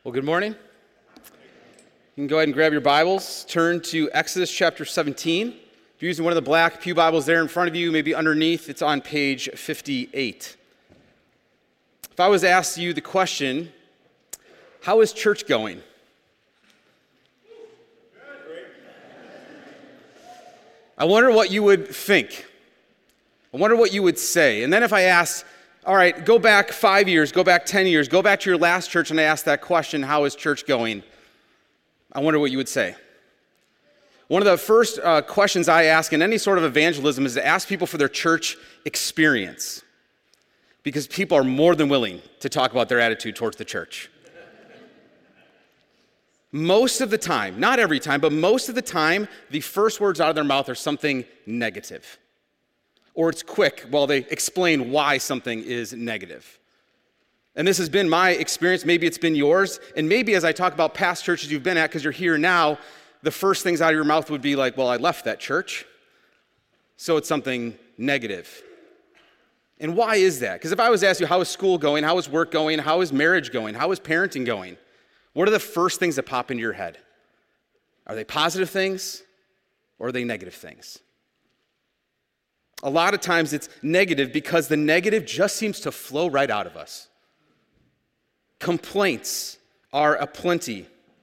Well, good morning. You can go ahead and grab your Bibles, turn to Exodus chapter 17. If you're using one of the black pew Bibles there in front of you, maybe underneath, it's on page 58. If I was to ask you the question, how is church going? I wonder what you would think. I wonder what you would say. And then if I asked, all right, go back 5 years, go back 10 years, go back to your last church and I asked that question, how is church going? I wonder what you would say. One of the first questions I ask in any sort of evangelism is to ask people for their church experience, because people are more than willing to talk about their attitude towards the church. Most of the time, not every time, but most of the time, the first words out of their mouth are something negative. Or it's quick while they explain why something is negative. And this has been my experience, maybe it's been yours, and maybe as I talk about past churches you've been at, because you're here now, the first things out of your mouth would be like, well, I left that church, so it's something negative. And why is that? Because if I was to ask you, how is school going, how is work going, how is marriage going, how is parenting going, what are the first things that pop into your head? Are they positive things, or are they negative things? A lot of times it's negative because the negative just seems to flow right out of us. Complaints are aplenty.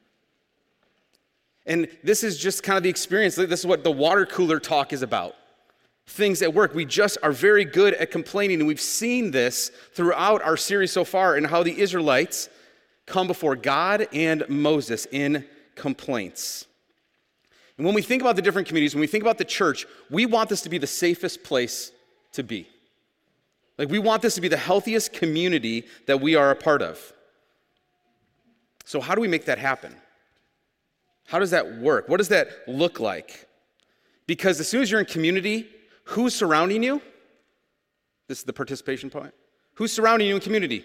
And this is just kind of the experience. This is what the water cooler talk is about. Things at work. We just are very good at complaining, and we've seen this throughout our series so far in how the Israelites come before God and Moses in complaints. And when we think about the different communities, when we think about the church, we want this to be the safest place to be. Like, we want this to be the healthiest community that we are a part of. So how do we make that happen? How does that work? What does that look like? Because as soon as you're in community, who's surrounding you? This is the participation point. Who's surrounding you in community?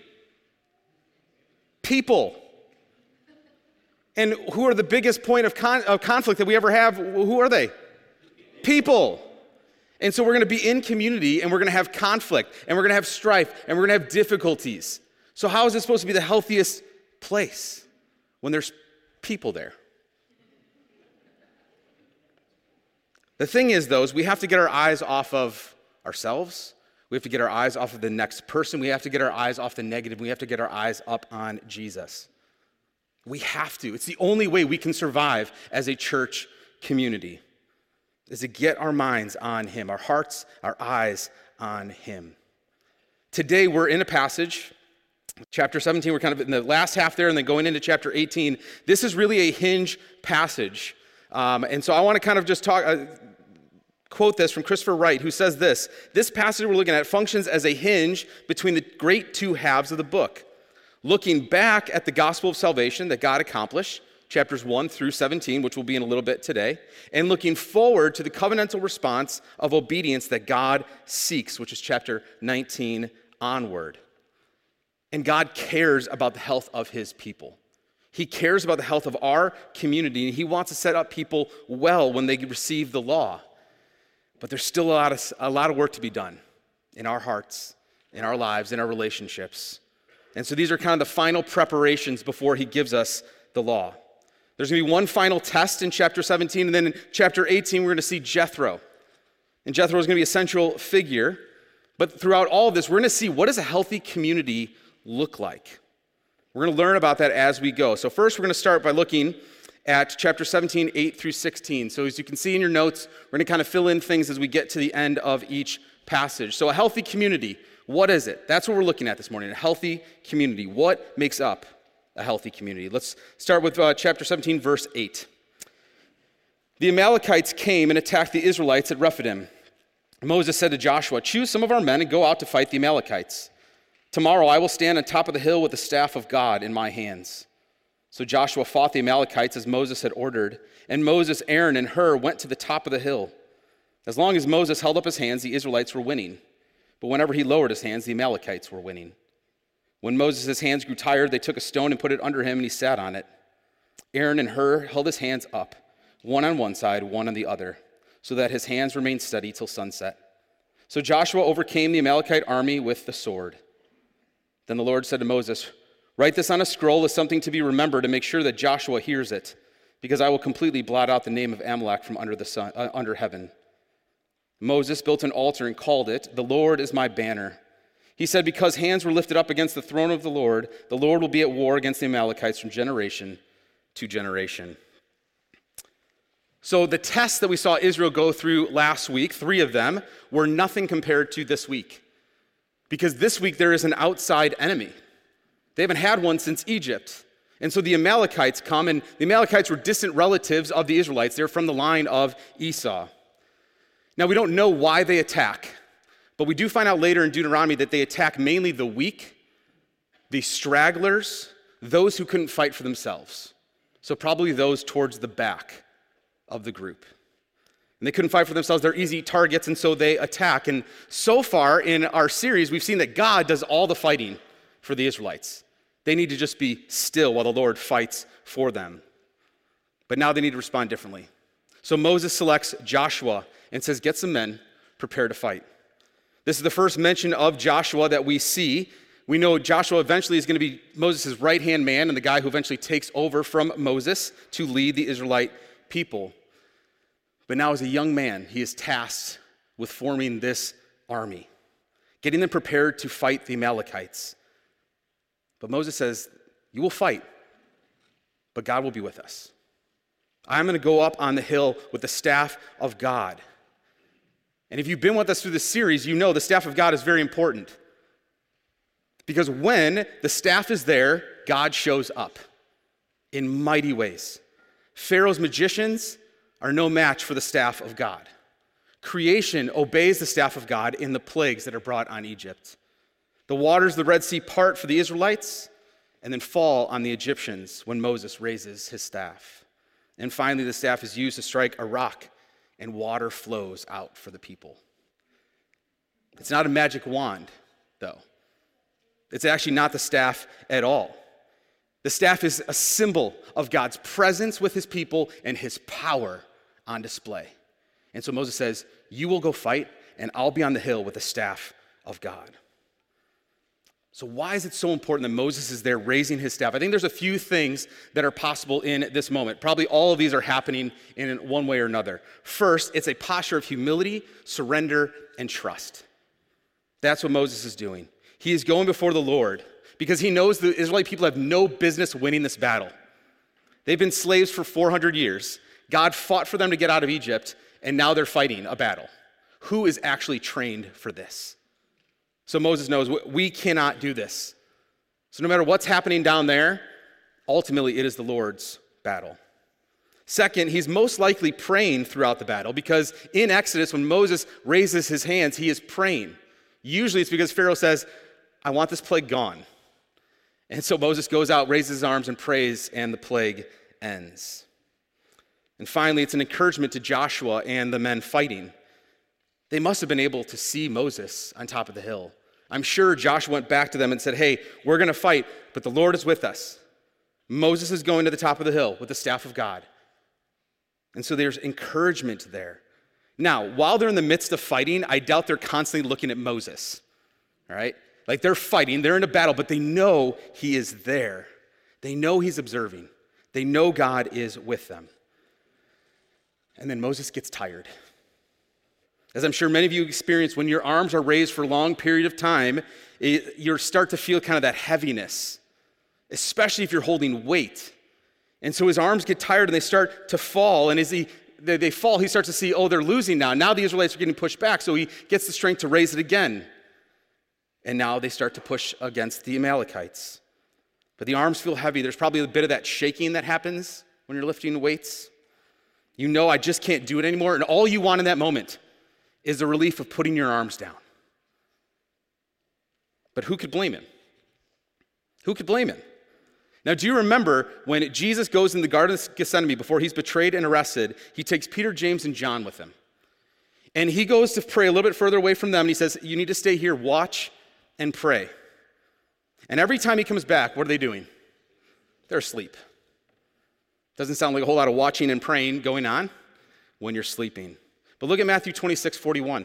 People. And who are the biggest point of conflict that we ever have? Who are they? People. And so we're going to be in community, and we're going to have conflict, and we're going to have strife, and we're going to have difficulties. So how is it supposed to be the healthiest place when there's people there? The thing is, though, is we have to get our eyes off of ourselves. We have to get our eyes off of the next person. We have to get our eyes off the negative. We have to get our eyes up on Jesus. We have to. It's the only way we can survive as a church community, is to get our minds on him, our hearts, our eyes on him. Today we're in a passage, chapter 17, we're kind of in the last half there and then going into chapter 18. This is really a hinge passage. And so I want to kind of just quote this from Christopher Wright, who says this: this passage we're looking at functions as a hinge between the great two halves of the book. Looking back at the gospel of salvation that God accomplished, chapters 1 through 17, which will be in a little bit today, and looking forward to the covenantal response of obedience that God seeks, which is chapter 19 onward. And God cares about the health of his people. He cares about the health of our community, and he wants to set up people well when they receive the law. But there's still a lot of work to be done in our hearts, in our lives, in our relationships. And so these are kind of the final preparations before he gives us the law. There's going to be one final test in chapter 17, and then in chapter 18, we're going to see Jethro. And Jethro is going to be a central figure. But throughout all of this, we're going to see, what does a healthy community look like? We're going to learn about that as we go. So first, we're going to start by looking at chapter 17, 8 through 16. So as you can see in your notes, we're going to kind of fill in things as we get to the end of each passage. So a healthy community. What is it? That's what we're looking at this morning, a healthy community. What makes up a healthy community? Let's start with chapter 17, verse 8. The Amalekites came and attacked the Israelites at Rephidim. Moses said to Joshua, "Choose some of our men and go out to fight the Amalekites. Tomorrow I will stand on top of the hill with the staff of God in my hands." So Joshua fought the Amalekites as Moses had ordered, and Moses, Aaron, and Hur went to the top of the hill. As long as Moses held up his hands, the Israelites were winning. But whenever he lowered his hands, the Amalekites were winning. When Moses' hands grew tired, they took a stone and put it under him, and he sat on it. Aaron and Hur held his hands up, one on one side, one on the other, so that his hands remained steady till sunset. So Joshua overcame the Amalekite army with the sword. Then the Lord said to Moses, Write this on a scroll as something to be remembered and make sure that Joshua hears it, because I will completely blot out the name of Amalek from under heaven. Moses built an altar and called it, "The Lord is my banner." He said, because hands were lifted up against the throne of the Lord will be at war against the Amalekites from generation to generation. So the tests that we saw Israel go through last week, 3 of them, were nothing compared to this week. Because this week there is an outside enemy. They haven't had one since Egypt. And so the Amalekites come, and the Amalekites were distant relatives of the Israelites. They're from the line of Esau. Now, we don't know why they attack, but we do find out later in Deuteronomy that they attack mainly the weak, the stragglers, those who couldn't fight for themselves. So probably those towards the back of the group. And they couldn't fight for themselves. They're easy targets, and so they attack. And so far in our series, we've seen that God does all the fighting for the Israelites. They need to just be still while the Lord fights for them. But now they need to respond differently. So Moses selects Joshua and says, get some men, prepare to fight. This is the first mention of Joshua that we see. We know Joshua eventually is going to be Moses' right-hand man and the guy who eventually takes over from Moses to lead the Israelite people. But now as a young man, he is tasked with forming this army, getting them prepared to fight the Amalekites. But Moses says, you will fight, but God will be with us. I'm going to go up on the hill with the staff of God. And if you've been with us through this series, you know the staff of God is very important. Because when the staff is there, God shows up in mighty ways. Pharaoh's magicians are no match for the staff of God. Creation obeys the staff of God in the plagues that are brought on Egypt. The waters of the Red Sea part for the Israelites and then fall on the Egyptians when Moses raises his staff. And finally, the staff is used to strike a rock and water flows out for the people. It's not a magic wand, though. It's actually not the staff at all. The staff is a symbol of God's presence with his people and his power on display. And so Moses says, you will go fight, and I'll be on the hill with the staff of God. So why is it so important that Moses is there raising his staff? I think there's a few things that are possible in this moment. Probably all of these are happening in one way or another. First, it's a posture of humility, surrender, and trust. That's what Moses is doing. He is going before the Lord because he knows the Israelite people have no business winning this battle. They've been slaves for 400 years. God fought for them to get out of Egypt, and now they're fighting a battle. Who is actually trained for this? So Moses knows we cannot do this. So no matter what's happening down there, ultimately it is the Lord's battle. Second, he's most likely praying throughout the battle because in Exodus, when Moses raises his hands, he is praying. Usually it's because Pharaoh says, I want this plague gone. And so Moses goes out, raises his arms and prays, and the plague ends. And finally, it's an encouragement to Joshua and the men fighting. They must have been able to see Moses on top of the hill. I'm sure Joshua went back to them and said, hey, we're going to fight, but the Lord is with us. Moses is going to the top of the hill with the staff of God. And so there's encouragement there. Now, while they're in the midst of fighting, I doubt they're constantly looking at Moses. All right? Like they're fighting, they're in a battle, but they know he is there. They know he's observing. They know God is with them. And then Moses gets tired. As I'm sure many of you experience, when your arms are raised for a long period of time, you start to feel kind of that heaviness, especially if you're holding weight. And so his arms get tired and they start to fall. And as they fall, he starts to see, oh, they're losing now. Now the Israelites are getting pushed back. So he gets the strength to raise it again. And now they start to push against the Amalekites. But the arms feel heavy. There's probably a bit of that shaking that happens when you're lifting weights. You know, I just can't do it anymore. And all you want in that moment is the relief of putting your arms down. But who could blame him? Who could blame him? Now, do you remember when Jesus goes in the Garden of Gethsemane before he's betrayed and arrested, he takes Peter, James, and John with him. And he goes to pray a little bit further away from them, and he says, you need to stay here, watch and pray. And every time he comes back, what are they doing? They're asleep. Doesn't sound like a whole lot of watching and praying going on when you're sleeping. But look at Matthew 26:41. It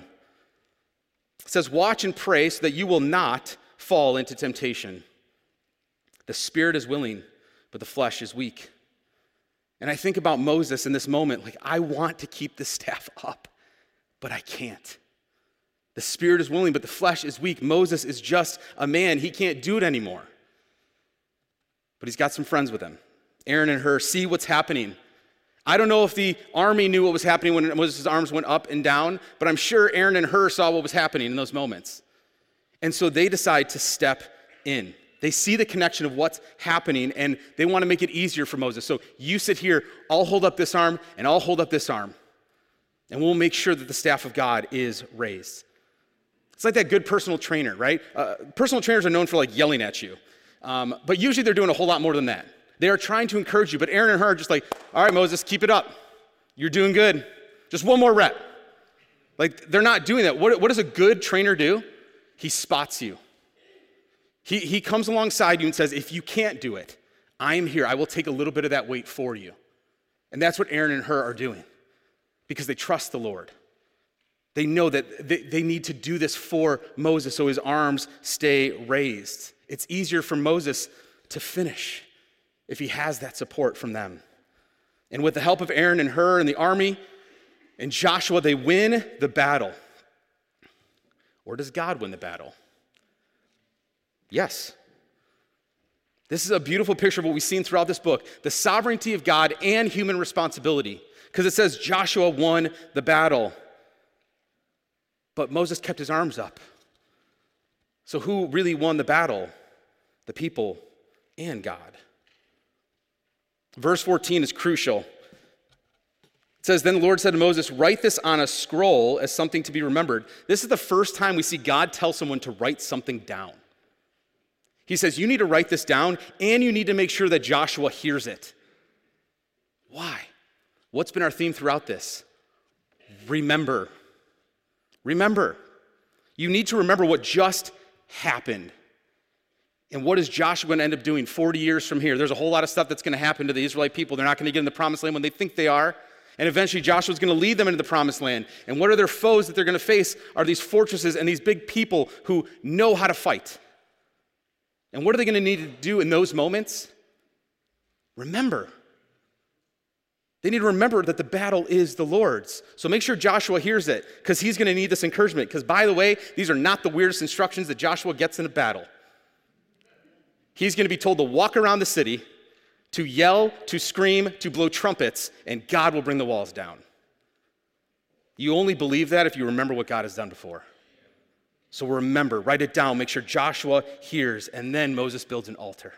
says, watch and pray so that you will not fall into temptation. The spirit is willing, but the flesh is weak. And I think about Moses in this moment, like, I want to keep this staff up, but I can't. The spirit is willing, but the flesh is weak. Moses is just a man. He can't do it anymore. But he's got some friends with him. Aaron and Hur see what's happening. I don't know if the army knew what was happening when Moses' arms went up and down, but I'm sure Aaron and Hur saw what was happening in those moments. And so they decide to step in. They see the connection of what's happening, and they want to make it easier for Moses. So you sit here, I'll hold up this arm, and I'll hold up this arm. And we'll make sure that the staff of God is raised. It's like that good personal trainer, right? Personal trainers are known for like yelling at you. But usually they're doing a whole lot more than that. They are trying to encourage you. But Aaron and Hur are just like, all right, Moses, keep it up. You're doing good. Just one more rep. Like, they're not doing that. What does a good trainer do? He spots you. He comes alongside you and says, if you can't do it, I am here. I will take a little bit of that weight for you. And that's what Aaron and Hur are doing because they trust the Lord. They know that they need to do this for Moses so his arms stay raised. It's easier for Moses to finish if he has that support from them. And with the help of Aaron and Hur and the army and Joshua, they win the battle. Or does God win the battle? Yes. This is a beautiful picture of what we've seen throughout this book, the sovereignty of God and human responsibility. Because it says Joshua won the battle. But Moses kept his arms up. So who really won the battle? The people and God. Verse 14 is crucial. It says, then the Lord said to Moses, write this on a scroll as something to be remembered. This is the first time we see God tell someone to write something down. He says, you need to write this down, and you need to make sure that Joshua hears it. Why? What's been our theme throughout this? Remember. Remember. You need to remember what just happened. And what is Joshua going to end up doing 40 years from here? There's a whole lot of stuff that's going to happen to the Israelite people. They're not going to get in the promised land when they think they are. And eventually Joshua's going to lead them into the promised land. And what are their foes that they're going to face are these fortresses and these big people who know how to fight. And what are they going to need to do in those moments? Remember. They need to remember that the battle is the Lord's. So make sure Joshua hears it, because he's going to need this encouragement. Because, by the way, these are not the weirdest instructions that Joshua gets in a battle. He's going to be told to walk around the city, to yell, to scream, to blow trumpets, and God will bring the walls down. You only believe that if you remember what God has done before. So remember, write it down, make sure Joshua hears, and then Moses builds an altar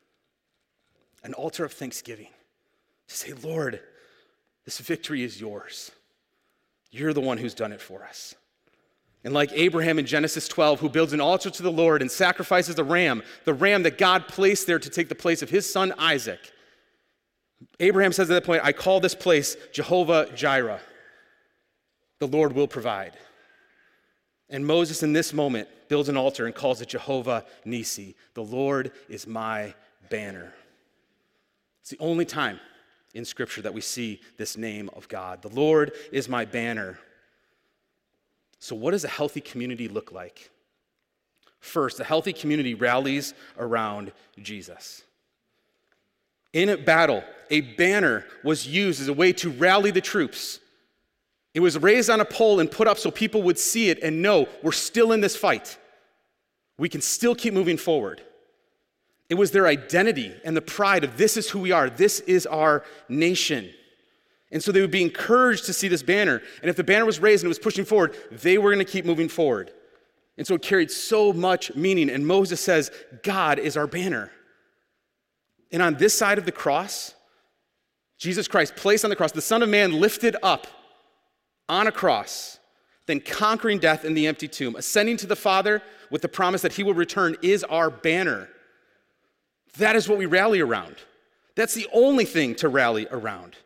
of thanksgiving. To say, Lord, this victory is yours. You're the one who's done it for us. And like Abraham in Genesis 12, who builds an altar to the Lord and sacrifices the ram that God placed there to take the place of his son Isaac. Abraham says at that point, I call this place Jehovah Jireh. The Lord will provide. And Moses in this moment builds an altar and calls it Jehovah Nisi. The Lord is my banner. It's the only time in Scripture that we see this name of God. The Lord is my banner. So what does a healthy community look like? First, a healthy community rallies around Jesus. In a battle, a banner was used as a way to rally the troops. It was raised on a pole and put up so people would see it and know we're still in this fight. We can still keep moving forward. It was their identity and the pride of this is who we are. This is our nation. And so they would be encouraged to see this banner. And if the banner was raised and it was pushing forward, they were going to keep moving forward. And so it carried so much meaning. And Moses says, God is our banner. And on this side of the cross, Jesus Christ placed on the cross, the Son of Man lifted up on a cross, then conquering death in the empty tomb, ascending to the Father with the promise that he will return is our banner. That is what we rally around. That's the only thing to rally around.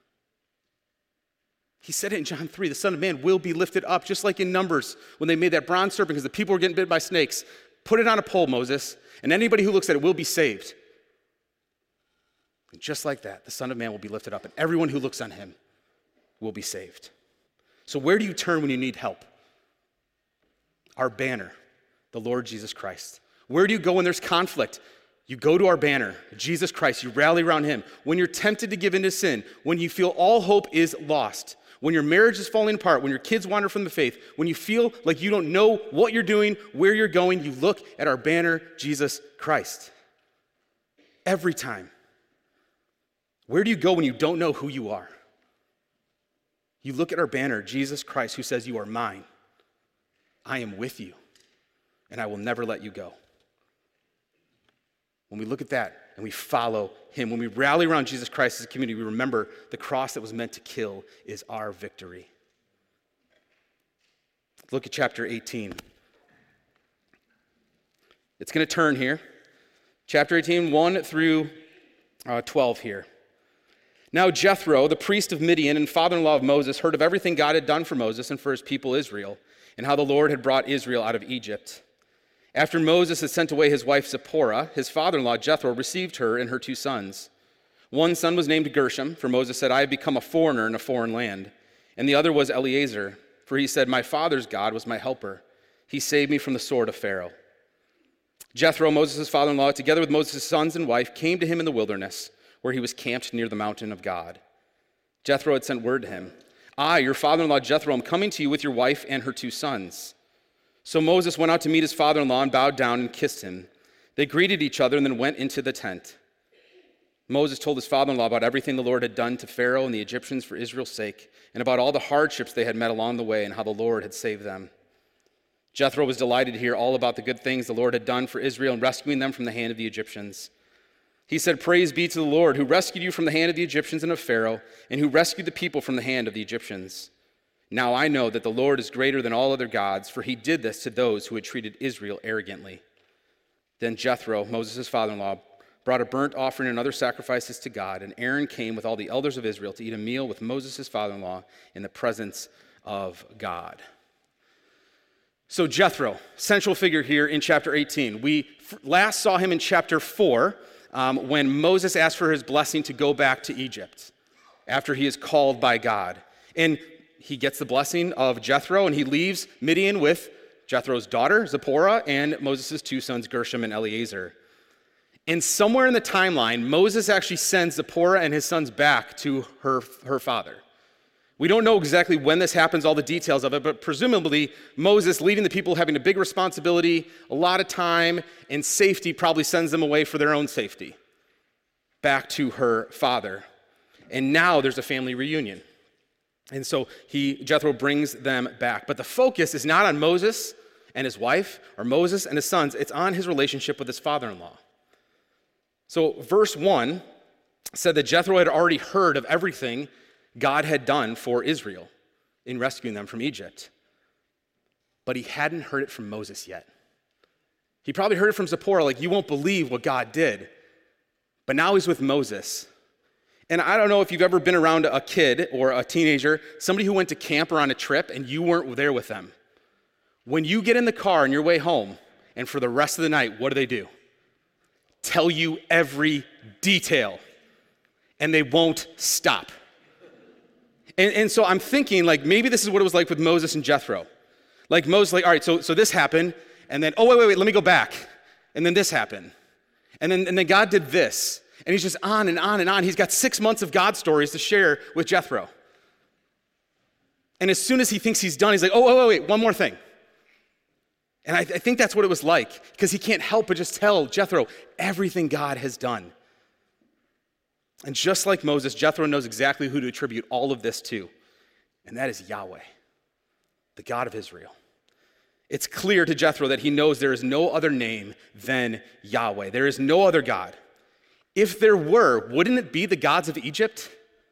He said it in John 3, the Son of Man will be lifted up, just like in Numbers when they made that bronze serpent because the people were getting bit by snakes. Put it on a pole, Moses, and anybody who looks at it will be saved. And just like that, the Son of Man will be lifted up, and everyone who looks on him will be saved. So where do you turn when you need help? Our banner, the Lord Jesus Christ. Where do you go when there's conflict? You go to our banner, Jesus Christ, you rally around him. When you're tempted to give into sin, when you feel all hope is lost, when your marriage is falling apart, when your kids wander from the faith, when you feel like you don't know what you're doing, where you're going, you look at our banner, Jesus Christ. Every time. Where do you go when you don't know who you are? You look at our banner, Jesus Christ, who says, you are mine. I am with you, and I will never let you go. When we look at that and we follow him, when we rally around Jesus Christ as a community, we remember the cross that was meant to kill is our victory. Look at chapter 18. It's going to turn here. Chapter 18, 1 through 12 here. Now Jethro, the priest of Midian and father-in-law of Moses, heard of everything God had done for Moses and for his people Israel, and how the Lord had brought Israel out of Egypt. After Moses had sent away his wife Zipporah, his father-in-law Jethro received her and her 2 sons. One son was named Gershom, for Moses said, I have become a foreigner in a foreign land. And the other was Eleazar, for he said, my father's God was my helper. He saved me from the sword of Pharaoh. Jethro, Moses' father-in-law, together with Moses' sons and wife, came to him in the wilderness, where he was camped near the mountain of God. Jethro had sent word to him, I, your father-in-law Jethro, am coming to you with your wife and her 2 sons. So Moses went out to meet his father-in-law and bowed down and kissed him. They greeted each other and then went into the tent. Moses told his father-in-law about everything the Lord had done to Pharaoh and the Egyptians for Israel's sake, and about all the hardships they had met along the way and how the Lord had saved them. Jethro was delighted to hear all about the good things the Lord had done for Israel in rescuing them from the hand of the Egyptians. He said, praise be to the Lord, who rescued you from the hand of the Egyptians and of Pharaoh, and who rescued the people from the hand of the Egyptians. Now I know that the Lord is greater than all other gods, for he did this to those who had treated Israel arrogantly. Then Jethro, Moses' father-in-law, brought a burnt offering and other sacrifices to God, and Aaron came with all the elders of Israel to eat a meal with Moses' father-in-law in the presence of God. So Jethro, central figure here in chapter 18. We last saw him in chapter 4 when Moses asked for his blessing to go back to Egypt after he is called by God. And he gets the blessing of Jethro, and he leaves Midian with Jethro's daughter, Zipporah, and Moses' 2 sons, Gershom and Eleazar. And somewhere in the timeline, Moses actually sends Zipporah and his sons back to her father. We don't know exactly when this happens, all the details of it, but presumably Moses, leading the people, having a big responsibility, a lot of time, and safety, probably sends them away for their own safety, back to her father. And now there's a family reunion. And so Jethro brings them back. But the focus is not on Moses and his wife or Moses and his sons. It's on his relationship with his father-in-law. So verse 1 said that Jethro had already heard of everything God had done for Israel in rescuing them from Egypt. But he hadn't heard it from Moses yet. He probably heard it from Zipporah, like, you won't believe what God did. But now he's with Moses. And I don't know if you've ever been around a kid or a teenager, somebody who went to camp or on a trip and you weren't there with them. When you get in the car on your way home, and for the rest of the night, what do? Tell you every detail. And they won't stop. And so I'm thinking, like, maybe this is what it was like with Moses and Jethro. Like Moses, like, all right, so this happened, and then, oh, wait, let me go back. And then this happened. And then God did this. And he's just on and on and on. He's got 6 months of God stories to share with Jethro. And as soon as he thinks he's done, he's like, oh, wait, one more thing. And I think that's what it was like, because he can't help but just tell Jethro everything God has done. And just like Moses, Jethro knows exactly who to attribute all of this to, and that is Yahweh, the God of Israel. It's clear to Jethro that he knows there is no other name than Yahweh. There is no other God. If there were, wouldn't it be the gods of Egypt?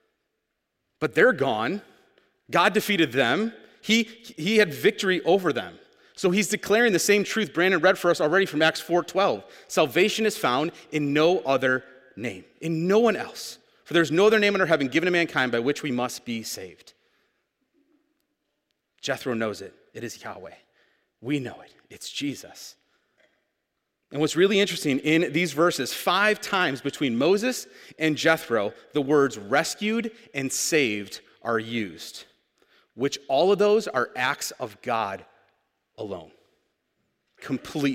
But they're gone. God defeated them. He had victory over them. So he's declaring the same truth Brandon read for us already from Acts 4:12. Salvation is found in no other name, in no one else. For there's no other name under heaven given to mankind by which we must be saved. Jethro knows it. It is Yahweh. We know it. It's Jesus. And what's really interesting in these verses, 5 times between Moses and Jethro, the words rescued and saved are used, which all of those are acts of God alone, completely,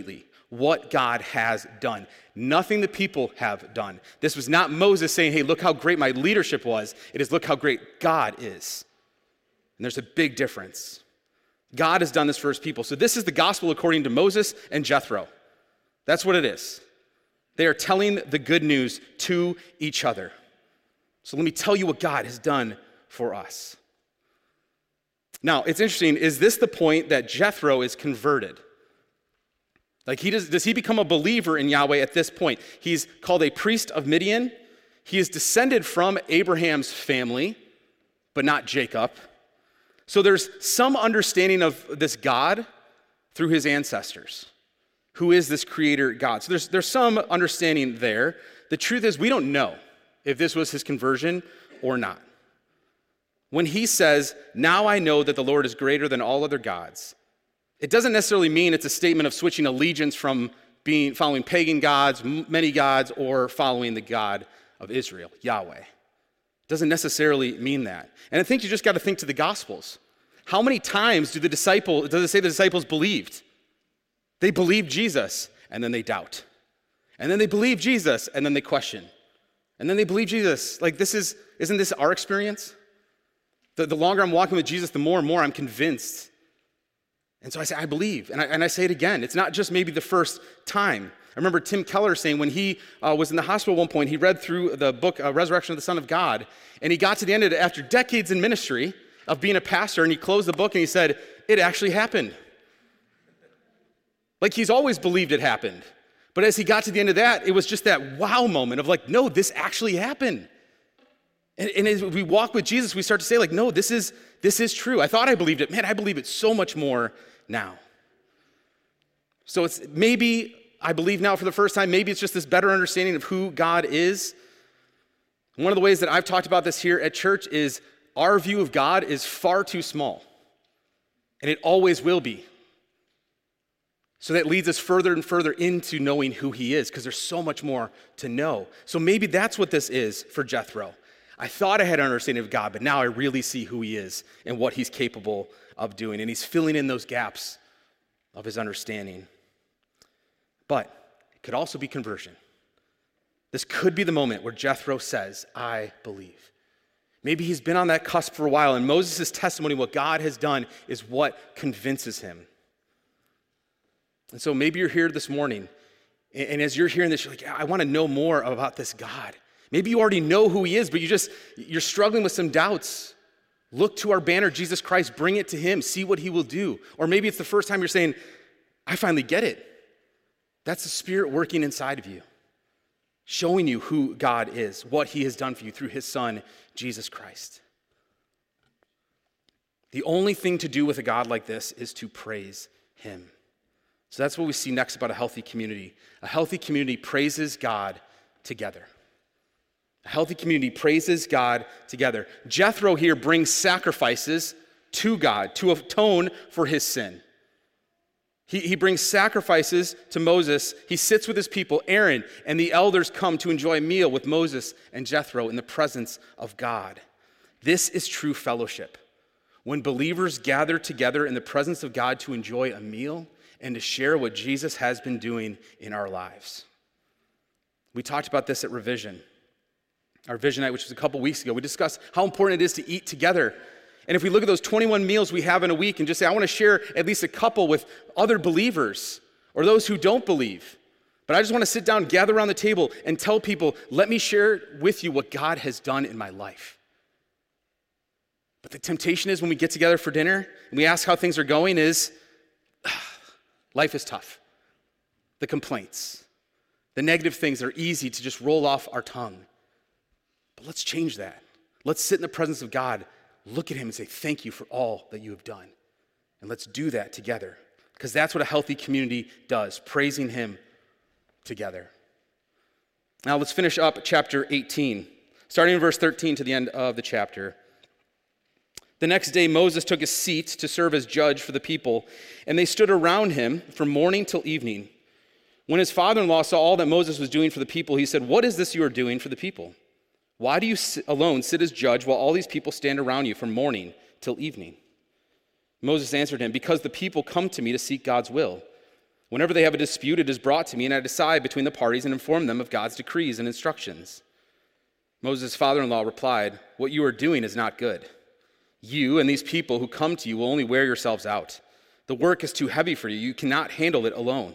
what God has done. Nothing the people have done. This was not Moses saying, hey, look how great my leadership was. It is, look how great God is. And there's a big difference. God has done this for his people. So this is the gospel according to Moses and Jethro. That's what it is. They are telling the good news to each other. So let me tell you what God has done for us. Now, it's interesting. Is this the point that Jethro is converted? Like, does he become a believer in Yahweh at this point? He's called a priest of Midian. He is descended from Abraham's family, but not Jacob. So there's some understanding of this God through his ancestors. Who is this creator God? So there's some understanding there. The truth is, we don't know if this was his conversion or not. When he says, now I know that the Lord is greater than all other gods, it doesn't necessarily mean it's a statement of switching allegiance from following pagan gods, many gods, or following the God of Israel, Yahweh. It doesn't necessarily mean that. And I think you just got to think to the Gospels. How many times does it say the disciples believed? They believe Jesus, and then they doubt. And then they believe Jesus, and then they question. And then they believe Jesus. Like, isn't this our experience? The longer I'm walking with Jesus, the more and more I'm convinced. And so I say, I believe. And I say it again. It's not just maybe the first time. I remember Tim Keller saying when he was in the hospital at one point, he read through the book, Resurrection of the Son of God, and he got to the end of it after decades in ministry of being a pastor, and he closed the book and he said, it actually happened. Like, he's always believed it happened. But as he got to the end of that, it was just that wow moment of like, no, this actually happened. And as we walk with Jesus, we start to say like, no, this is true. I thought I believed it. Man, I believe it so much more now. So it's maybe I believe now for the first time, maybe it's just this better understanding of who God is. One of the ways that I've talked about this here at church is our view of God is far too small. And it always will be. So that leads us further and further into knowing who he is, because there's so much more to know. So maybe that's what this is for Jethro. I thought I had an understanding of God, but now I really see who he is and what he's capable of doing. And he's filling in those gaps of his understanding. But it could also be conversion. This could be the moment where Jethro says, I believe. Maybe he's been on that cusp for a while, and Moses' testimony, what God has done, is what convinces him. And so maybe you're here this morning, and as you're hearing this, you're like, I want to know more about this God. Maybe you already know who he is, but you're struggling with some doubts. Look to our banner, Jesus Christ, bring it to him, see what he will do. Or maybe it's the first time you're saying, I finally get it. That's the Spirit working inside of you, showing you who God is, what he has done for you through his Son, Jesus Christ. The only thing to do with a God like this is to praise him. So that's what we see next about a healthy community. A healthy community praises God together. A healthy community praises God together. Jethro here brings sacrifices to God to atone for his sin. He brings sacrifices to Moses. He sits with his people, Aaron, and the elders come to enjoy a meal with Moses and Jethro in the presence of God. This is true fellowship. When believers gather together in the presence of God to enjoy a meal and to share what Jesus has been doing in our lives. We talked about this at Revision, our Vision Night, which was a couple weeks ago. We discussed how important it is to eat together. And if we look at those 21 meals we have in a week and just say, I want to share at least a couple with other believers or those who don't believe. But I just want to sit down, gather around the table, and tell people, let me share with you what God has done in my life. But the temptation is when we get together for dinner and we ask how things are going is, life is tough. The complaints, the negative things are easy to just roll off our tongue. But let's change that. Let's sit in the presence of God, look at him and say, thank you for all that you have done. And let's do that together, because that's what a healthy community does, praising him together. Now let's finish up chapter 18, starting in verse 13 to the end of the chapter. The next day, Moses took his seat to serve as judge for the people, and they stood around him from morning till evening. When his father-in-law saw all that Moses was doing for the people, he said, what is this you are doing for the people? Why do you alone sit as judge while all these people stand around you from morning till evening? Moses answered him, because the people come to me to seek God's will. Whenever they have a dispute, it is brought to me, and I decide between the parties and inform them of God's decrees and instructions." Moses' father-in-law replied, "What you are doing is not good. You and these people who come to you will only wear yourselves out. The work is too heavy for you. You cannot handle it alone.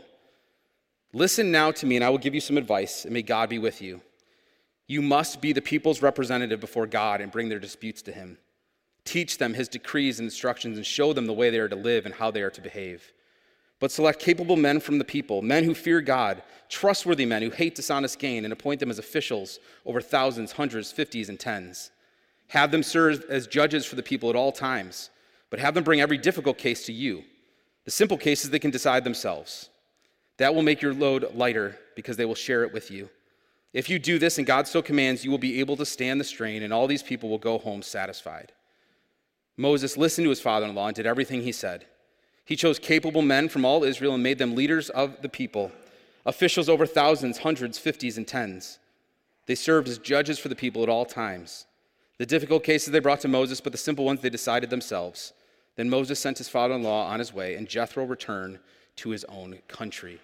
Listen now to me, and I will give you some advice, and may God be with you. You must be the people's representative before God and bring their disputes to him. Teach them his decrees and instructions and show them the way they are to live and how they are to behave. But select capable men from the people, men who fear God, trustworthy men who hate dishonest gain, and appoint them as officials over thousands, hundreds, fifties, and tens. Have them serve as judges for the people at all times, but have them bring every difficult case to you. The simple cases they can decide themselves. That will make your load lighter because they will share it with you. If you do this and God so commands, you will be able to stand the strain, and all these people will go home satisfied." Moses listened to his father-in-law and did everything he said. He chose capable men from all Israel and made them leaders of the people, officials over thousands, hundreds, fifties, and tens. They served as judges for the people at all times. The difficult cases they brought to Moses, but the simple ones they decided themselves. Then Moses sent his father-in-law on his way, and Jethro returned to his own country.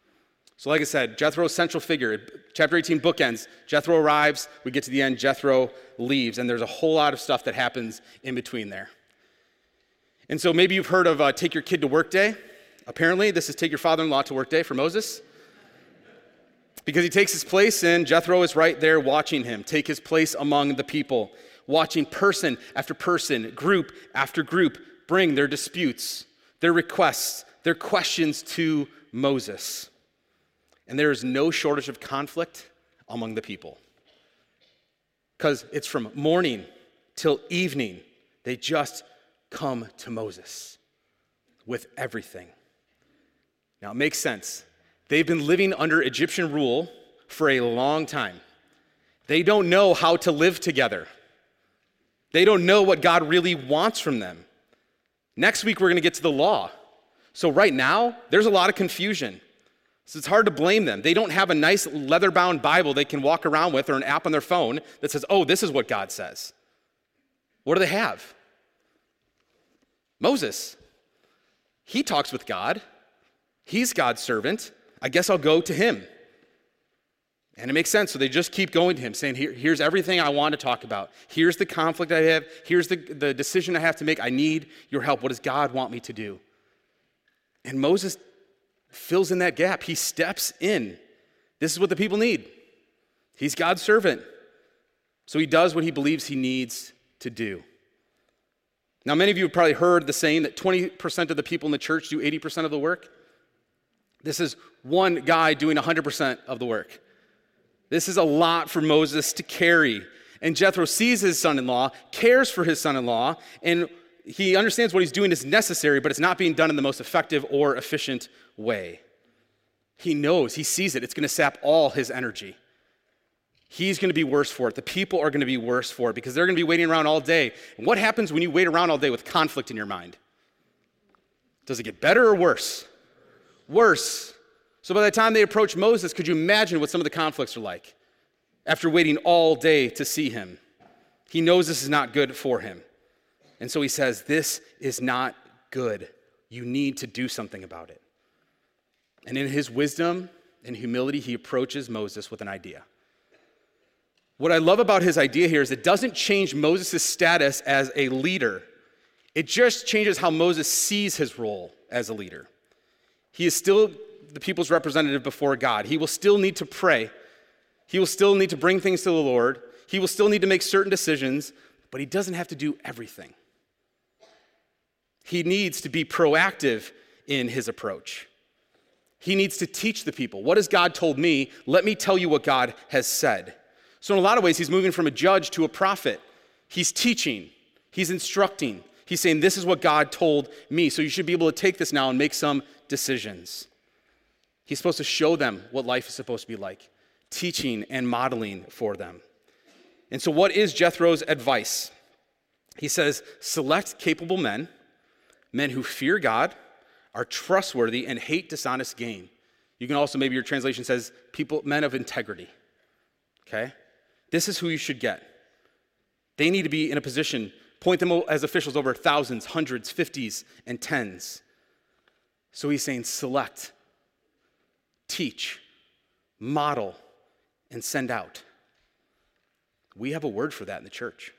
So like I said, Jethro's central figure. Chapter 18 bookends. Jethro arrives, we get to the end, Jethro leaves, and there's a whole lot of stuff that happens in between there. And so maybe you've heard of Take Your Kid to Work Day. Apparently, this is Take Your Father-in-Law to Work Day for Moses. Because he takes his place, and Jethro is right there watching him take his place among the people, watching person after person, group after group, bring their disputes, their requests, their questions to Moses. And there is no shortage of conflict among the people. Because it's from morning till evening, they just come to Moses with everything. Now, it makes sense. They've been living under Egyptian rule for a long time. They don't know how to live together. They don't know what God really wants from them. Next week, we're going to get to the law. So right now, there's a lot of confusion. So it's hard to blame them. They don't have a nice leather-bound Bible they can walk around with or an app on their phone that says, oh, this is what God says. What do they have? Moses. He talks with God. He's God's servant. I guess I'll go to him. And it makes sense. So they just keep going to him, saying, here's everything I want to talk about. Here's the conflict I have. Here's the decision I have to make. I need your help. What does God want me to do? And Moses fills in that gap. He steps in. This is what the people need. He's God's servant. So he does what he believes he needs to do. Now, many of you have probably heard the saying that 20% of the people in the church do 80% of the work. This is one guy doing 100% of the work. This is a lot for Moses to carry. And Jethro sees his son-in-law, cares for his son-in-law, and he understands what he's doing is necessary, but it's not being done in the most effective or efficient way. He knows, he sees it. It's going to sap all his energy. He's going to be worse for it. The people are going to be worse for it because they're going to be waiting around all day. And what happens when you wait around all day with conflict in your mind? Does it get better or worse? Worse. So by the time they approach Moses, could you imagine what some of the conflicts are like after waiting all day to see him? He knows this is not good for him. And so he says, this is not good. You need to do something about it. And in his wisdom and humility, he approaches Moses with an idea. What I love about his idea here is it doesn't change Moses' status as a leader. It just changes how Moses sees his role as a leader. He is still the people's representative before God. He will still need to pray. He will still need to bring things to the Lord. He will still need to make certain decisions, but he doesn't have to do everything. He needs to be proactive in his approach. He needs to teach the people. What has God told me? Let me tell you what God has said. So in a lot of ways, he's moving from a judge to a prophet. He's teaching. He's instructing. He's saying, this is what God told me. So you should be able to take this now and make some decisions. He's supposed to show them what life is supposed to be like, teaching and modeling for them. And so what is Jethro's advice? He says, select capable men, men who fear God, are trustworthy, and hate dishonest gain. You can also, maybe your translation says, men of integrity. Okay? This is who you should get. They need to be in a position, point them as officials over thousands, hundreds, fifties, and tens. So he's saying, select teach, model, and send out. We have a word for that in the church.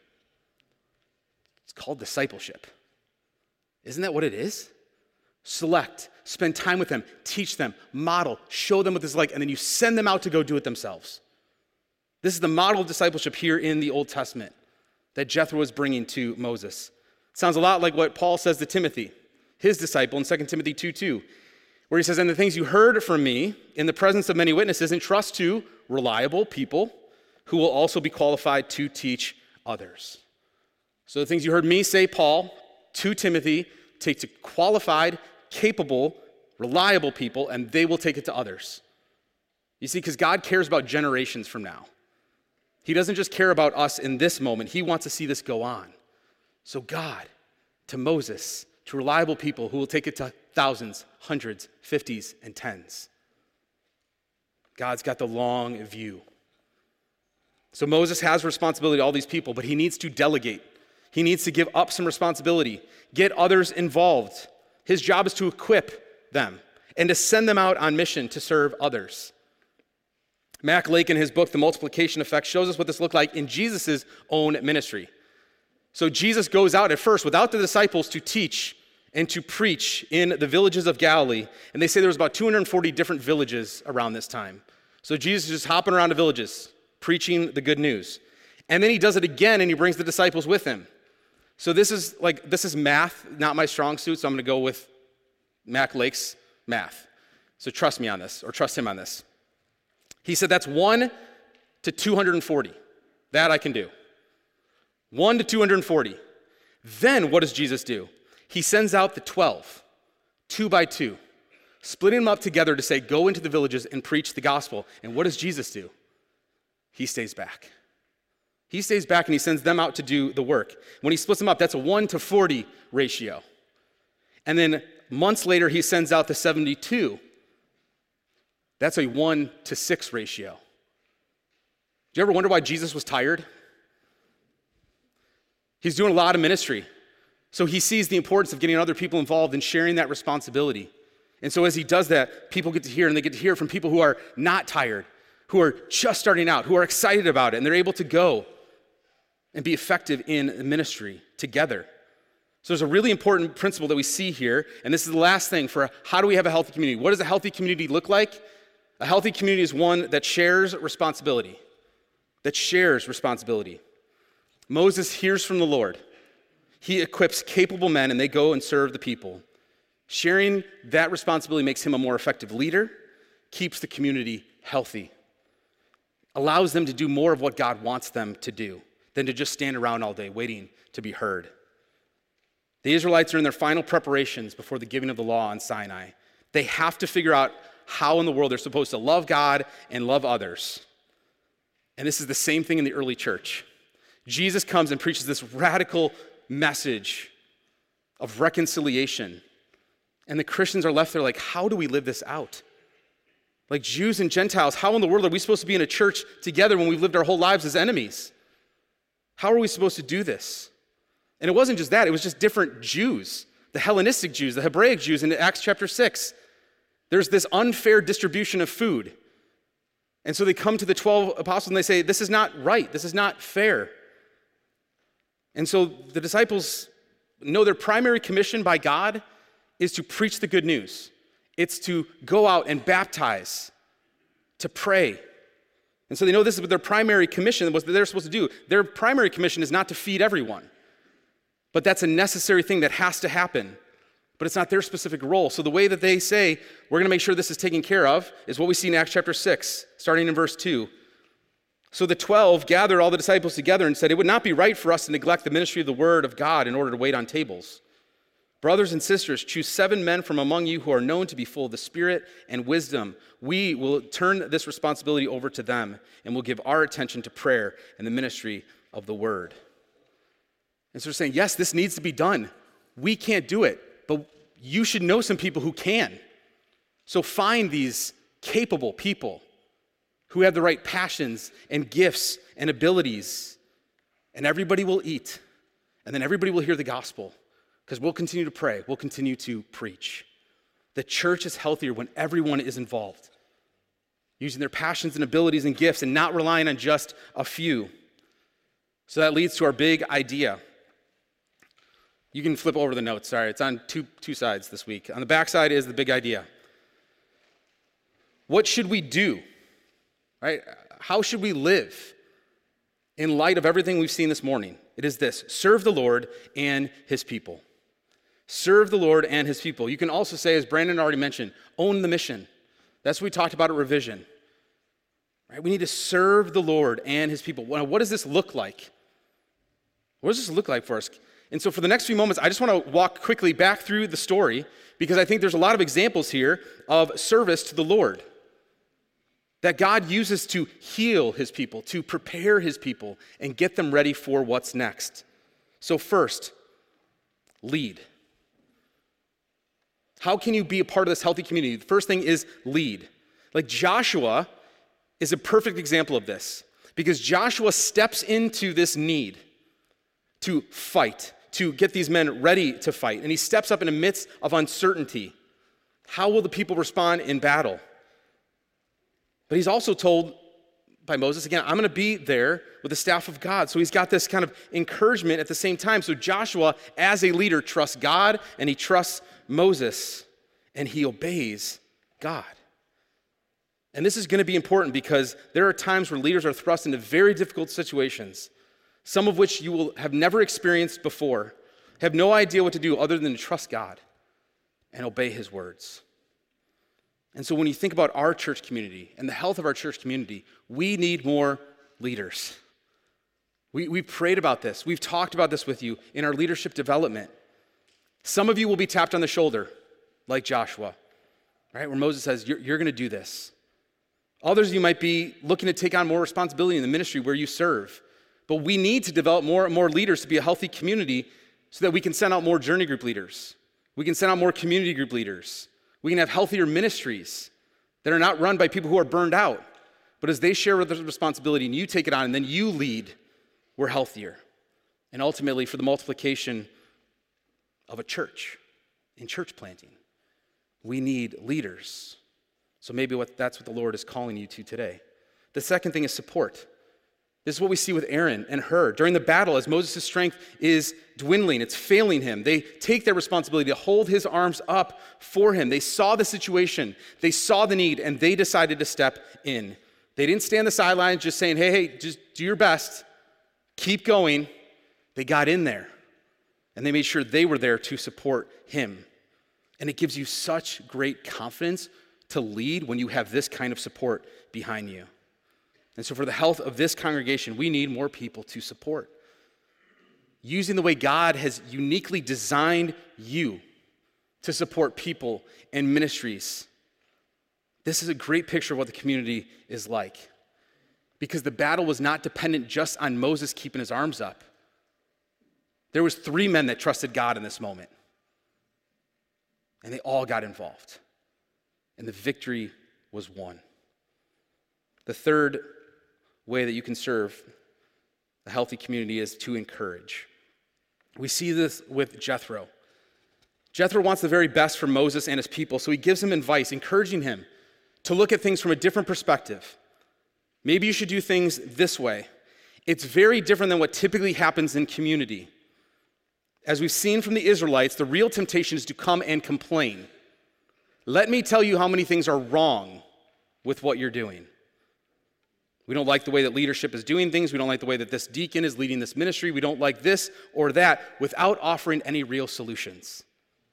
It's called discipleship. Isn't that what it is? Select, spend time with them, teach them, model, show them what this is like, and then you send them out to go do it themselves. This is the model of discipleship here in the Old Testament that Jethro was bringing to Moses. It sounds a lot like what Paul says to Timothy, his disciple, in 2 Timothy 2:2, where he says, "And the things you heard from me in the presence of many witnesses, entrust to reliable people who will also be qualified to teach others." So the things you heard me say, Paul, to Timothy, take to qualified, capable, reliable people, and they will take it to others. You see, because God cares about generations from now. He doesn't just care about us in this moment. He wants to see this go on. So God, to Moses, to reliable people who will take it to thousands, hundreds, 50s, and 10s. God's got the long view. So Moses has responsibility to all these people, but he needs to delegate. He needs to give up some responsibility, get others involved. His job is to equip them and to send them out on mission to serve others. Mac Lake, in his book, The Multiplication Effect, shows us what this looked like in Jesus' own ministry. So Jesus goes out at first without the disciples to teach and to preach in the villages of Galilee. And they say there was about 240 different villages around this time. So Jesus is just hopping around the villages, preaching the good news. And then he does it again, and he brings the disciples with him. So this is math, not my strong suit, so I'm going to go with Mac Lake's math. So trust me on this, or trust him on this. He said that's 1 to 240. That I can do. 1 to 240. Then what does Jesus do? He sends out the 12, 2 by 2, splitting them up together to say, go into the villages and preach the gospel. And what does Jesus do? He stays back. He stays back and he sends them out to do the work. When he splits them up, that's a 1 to 40 ratio. And then months later, he sends out the 72. That's a 1 to 6 ratio. Do you ever wonder why Jesus was tired? He's doing a lot of ministry. So he sees the importance of getting other people involved and sharing that responsibility. And so as he does that, people get to hear, and they get to hear from people who are not tired, who are just starting out, who are excited about it, and they're able to go and be effective in the ministry together. So there's a really important principle that we see here, and this is the last thing for how do we have a healthy community? What does a healthy community look like? A healthy community is one that shares responsibility. Moses hears from the Lord. He equips capable men, and they go and serve the people. Sharing that responsibility makes him a more effective leader, keeps the community healthy, allows them to do more of what God wants them to do than to just stand around all day waiting to be heard. The Israelites are in their final preparations before the giving of the law on Sinai. They have to figure out how in the world they're supposed to love God and love others. And this is the same thing in the early church. Jesus comes and preaches this radical message of reconciliation. And the Christians are left there like, how do we live this out? Like Jews and Gentiles, how in the world are we supposed to be in a church together when we've lived our whole lives as enemies? How are we supposed to do this? And it wasn't just that, it was just different Jews, the Hellenistic Jews, the Hebraic Jews in Acts chapter 6. There's this unfair distribution of food. And so they come to the 12 apostles and they say, this is not right, this is not fair. And so the disciples know their primary commission by God is to preach the good news. It's to go out and baptize, to pray. And so they know this is what their primary commission, what they're supposed to do. Their primary commission is not to feed everyone. But that's a necessary thing that has to happen. But it's not their specific role. So the way that they say, we're going to make sure this is taken care of, is what we see in Acts chapter 6, starting in verse 2. So the 12 gathered all the disciples together and said, it would not be right for us to neglect the ministry of the word of God in order to wait on tables. Brothers and sisters, choose 7 men from among you who are known to be full of the Spirit and wisdom. We will turn this responsibility over to them, and we'll give our attention to prayer and the ministry of the word. And so they're saying, yes, this needs to be done. We can't do it, but you should know some people who can. So find these capable people who have the right passions and gifts and abilities, and everybody will eat, and then everybody will hear the gospel. Because we'll continue to pray. We'll continue to preach. The church is healthier when everyone is involved. using their passions and abilities and gifts and not relying on just a few. So that leads to our big idea. You can flip over the notes. Sorry, it's on two sides this week. On the back side is the big idea. What should we do? Right? How should we live in light of everything we've seen this morning? It is this: serve the Lord and his people. Serve the Lord and his people. You can also say, as Brandon already mentioned, own the mission. That's what we talked about at Revision. Right? We need to serve the Lord and his people. Well, what does this look like? What does this look like for us? And so for the next few moments, I just want to walk quickly back through the story, because I think there's a lot of examples here of service to the Lord that God uses to heal his people, to prepare his people, and get them ready for what's next. So first, lead. How can you be a part of this healthy community? The first thing is lead. Like Joshua is a perfect example of this, because Joshua steps into this need to fight, to get these men ready to fight. And he steps up in the midst of uncertainty. How will the people respond in battle? But he's also told by Moses, again, I'm going to be there with the staff of God. So he's got this kind of encouragement at the same time. So Joshua, as a leader, trusts God and he trusts Moses and he obeys God. And this is going to be important because there are times where leaders are thrust into very difficult situations, some of which you will have never experienced before, have no idea what to do other than to trust God and obey his words. And so when you think about our church community and the health of our church community, we need more leaders. We've prayed about this. We've talked about this with you in our leadership development. Some of you will be tapped on the shoulder, like Joshua, right? Where Moses says, you're going to do this. Others of you might be looking to take on more responsibility in the ministry where you serve. But we need to develop more and more leaders to be a healthy community so that we can send out more journey group leaders. We can send out more community group leaders. We can have healthier ministries that are not run by people who are burned out. But as they share the responsibility and you take it on and then you lead, we're healthier. And ultimately for the multiplication of a church, in church planting, we need leaders. So maybe that's what the Lord is calling you to today. The second thing is support. This is what we see with Aaron and Hur. During the battle, as Moses' strength is dwindling, it's failing him, they take their responsibility to hold his arms up for him. They saw the situation, they saw the need, and they decided to step in. They didn't stand on the sidelines just saying, hey, just do your best, keep going. They got in there, and they made sure they were there to support him. And it gives you such great confidence to lead when you have this kind of support behind you. And so for the health of this congregation, we need more people to support. Using the way God has uniquely designed you to support people and ministries. This is a great picture of what the community is like. Because the battle was not dependent just on Moses keeping his arms up. There was 3 men that trusted God in this moment. And they all got involved. And the victory was won. The third way that you can serve a healthy community is to encourage. We see this with Jethro. Jethro wants the very best for Moses and his people, so he gives him advice, encouraging him to look at things from a different perspective. Maybe you should do things this way. It's very different than what typically happens in community. As we've seen from the Israelites, the real temptation is to come and complain. Let me tell you how many things are wrong with what you're doing. We don't like the way that leadership is doing things. We don't like the way that this deacon is leading this ministry. We don't like this or that without offering any real solutions.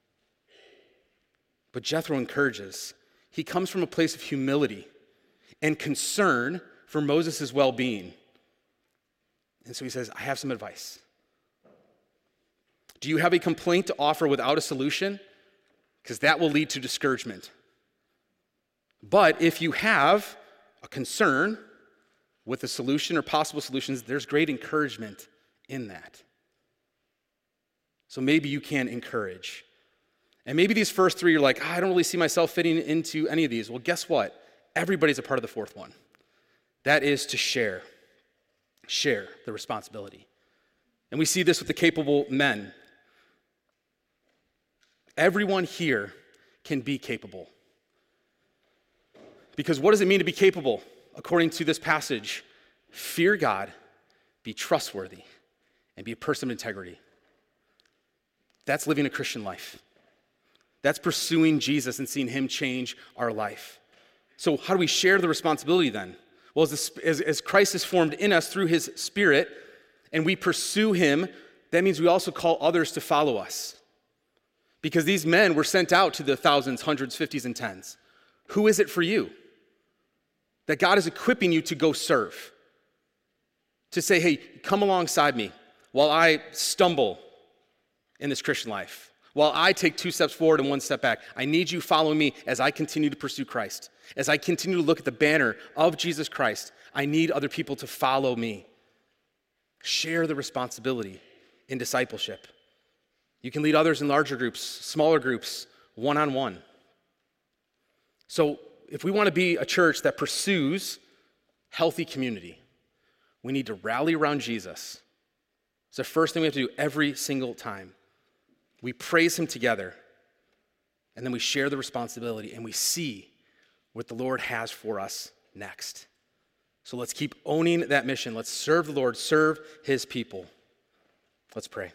But Jethro encourages. He comes from a place of humility and concern for Moses' well-being. And so he says, I have some advice. Do you have a complaint to offer without a solution? Because that will lead to discouragement. But if you have a concern with a solution or possible solutions, there's great encouragement in that. So maybe you can encourage. And maybe these first 3, you're like, I don't really see myself fitting into any of these. Well, guess what? Everybody's a part of the fourth one. That is to share. Share the responsibility. And we see this with the capable men. Everyone here can be capable. Because what does it mean to be capable? According to this passage, fear God, be trustworthy, and be a person of integrity. That's living a Christian life. That's pursuing Jesus and seeing him change our life. So how do we share the responsibility then? Well, as Christ is formed in us through his Spirit, and we pursue him, that means we also call others to follow us. Because these men were sent out to the thousands, hundreds, fifties, and tens. Who is it for you? That God is equipping you to go serve. To say, hey, come alongside me while I stumble in this Christian life. While I take 2 steps forward and 1 step back. I need you following me as I continue to pursue Christ. As I continue to look at the banner of Jesus Christ, I need other people to follow me. Share the responsibility in discipleship. You can lead others in larger groups, smaller groups, one-on-one. So if we want to be a church that pursues healthy community, we need to rally around Jesus. It's the first thing we have to do every single time. We praise him together, and then we share the responsibility, and we see what the Lord has for us next. So let's keep owning that mission. Let's serve the Lord, serve his people. Let's pray.